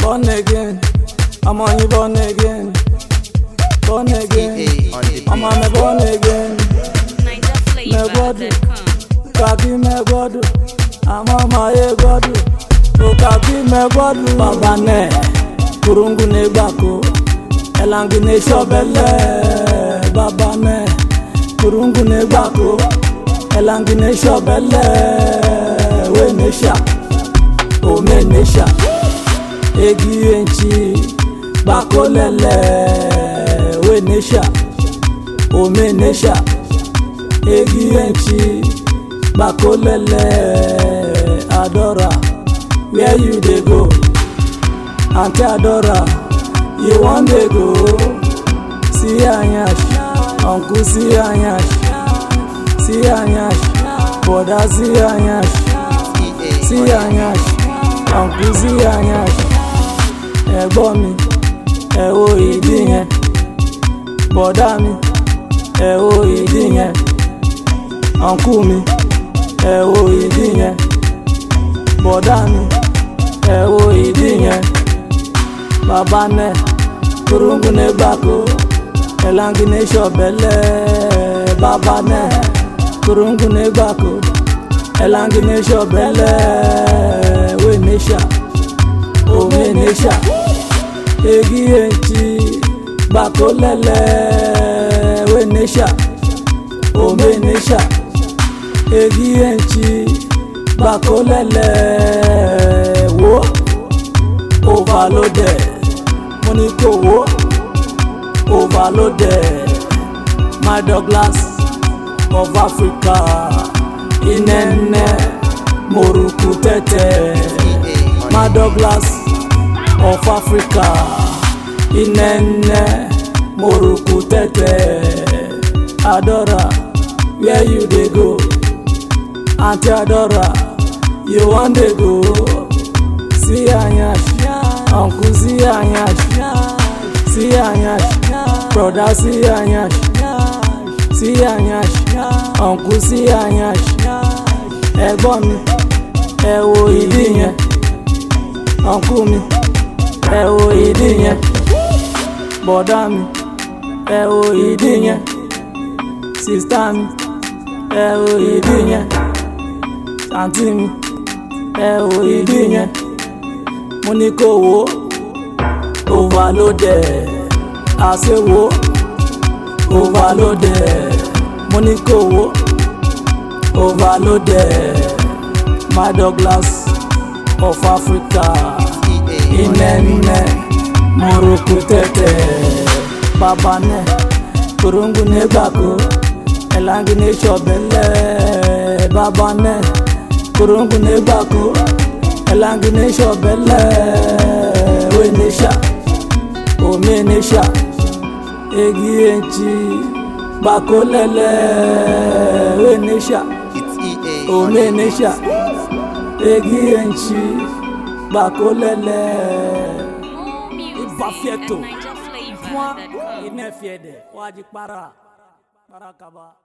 Born again, I'm on you born again. Born again, I'm on me born again. Me godu, kaki me godu, I'm on my godu. O kaki me godu. Baba ne, kurungu ne bako, elangi ne shobele. Baba ne, kurungu ne bako, elangi ne shobele. We nesha, o me nesha. Egi enchi bakolele we nesha o me nesha egi enchi bakolele Adora where you dey go Auntie Adora you wan dey go see anyash uncle see anyash brother see anyash uncle see anyash ẹ̀gbọ́n mi ẹ wo ìdí yẹn bọ̀dá mi ẹ wo ìdí yẹn ọ̀nkú mi ẹ wo ìdí yẹn bọ̀dá mi ẹ wo ìdí yẹn bàbá nẹ kurungu ní gbàkó ẹ̀langi ní ṣọ̀bẹ́lẹ̀ bàbá nẹ kurungu ní gbàkó ẹ̀langi ní ṣọ̀bẹ́lẹ̀ wé níṣà ome nesha egi enchi bakolele we nesha ome nesha egi enchi bakolele wo overloaded money ko wo overloaded my Douglas of Africa inene moruku tete my Douglas of Africa inene moruku tete Adora where you dey go Auntie Adora you wan dey go see anyash uncle see anyash brother see anyash uncle see anyash ẹ̀gbọ́n mi ẹ wo ìdí yẹn uncle mi ẹ wo ìdí yẹn bọ̀dá mi ẹ wo ìdí yẹn sista mi ẹ wo ìdí yẹn àǹtí mi ẹ wo ìdí yẹn mo ní kó wo overloaded àṣewò overloaded mo ní kó wo overloaded my Douglas of Africa inene moruku tete baba ne kurungu ne gbako ẹ̀langi ne ṣọ̀bẹ́lẹ̀ baba ne kurungu ne gbako ẹ̀langi ne ṣọ̀bẹ́lẹ̀ we nesha ome nesha egi enchi bakolele we nesha ome nesha egi enchi bakolele ibafieto point inefiede waji para kaba